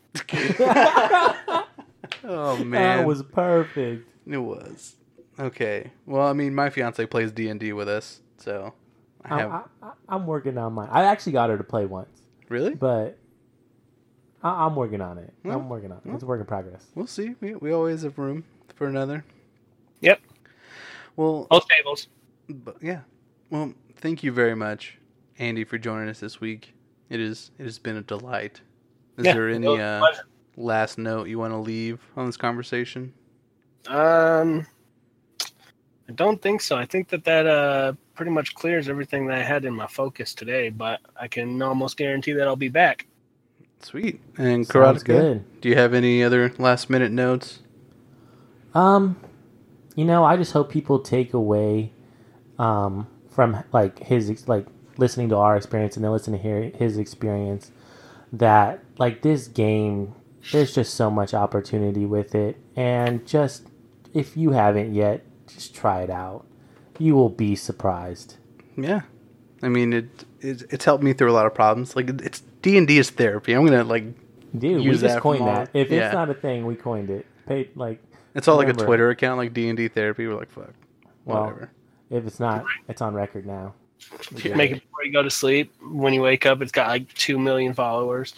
Oh, man. That was perfect. It was. Okay. Well, I mean, my fiance plays D and D with us, so I have... I'm, I, I'm working on mine. I actually got her to play once, Really? but I, I'm working on it. Well, I'm working on it. It's a work in progress. We'll see. We, we always have room for another. Yep. Well, Both tables. but yeah. Well, thank you very much, Andy, for joining us this week. It is it has been a delight. Is Yeah, there it any was a uh, pleasure. last note you want to leave on this conversation? Um, I don't think so. I think that that uh pretty much clears everything that I had in my focus today. But I can almost guarantee that I'll be back. Sweet. And Sounds Karateka, good. do you have any other last minute notes? Um, you know, I just hope people take away, um, from like his ex- like listening to our experience and then listening to hear his experience, that like this game, there's just so much opportunity with it, and just if you haven't yet, just try it out. You will be surprised. Yeah. I mean, it, it it's helped me through a lot of problems. Like, it- it's D and D is therapy. I'm gonna like Dude, we use just that coined from all- that. If yeah. it's not a thing, we coined it. Paid like It's all like a Remember. Twitter account, like D and D therapy. We're like, fuck, Well, whatever. if it's not, it's on record now. Yeah. Make it before you go to sleep. When you wake up, it's got like two million followers.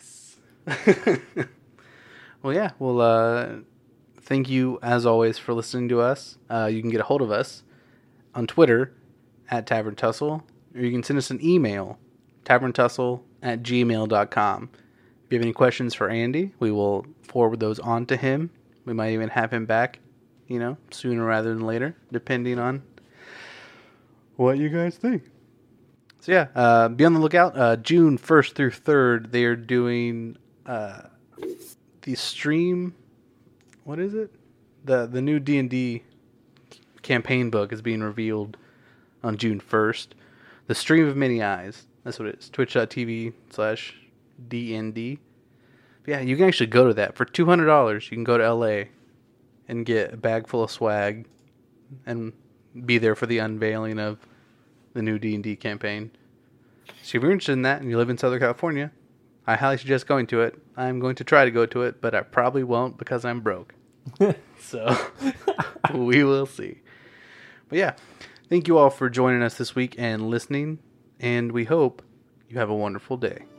Well, yeah. Well, uh, thank you as always for listening to us. Uh, you can get a hold of us on Twitter at Tavern Tussle, or you can send us an email, taverntussle at gmail dot com. If you have any questions for Andy, we will forward those on to him. We might even have him back, you know, sooner rather than later, depending on what you guys think. So yeah, uh, be on the lookout. Uh, June first through third, they are doing uh, the stream. What is it? The the new D and D campaign book is being revealed on June first. The Stream of Many Eyes. That's what it is. Twitch.tv slash DND. Yeah, you can actually go to that. For two hundred dollars, you can go to L A and get a bag full of swag and be there for the unveiling of the new D and D campaign. So if you're interested in that and you live in Southern California, I highly suggest going to it. I'm going to try to go to it, but I probably won't because I'm broke. So we will see. But yeah, thank you all for joining us this week and listening. And we hope you have a wonderful day.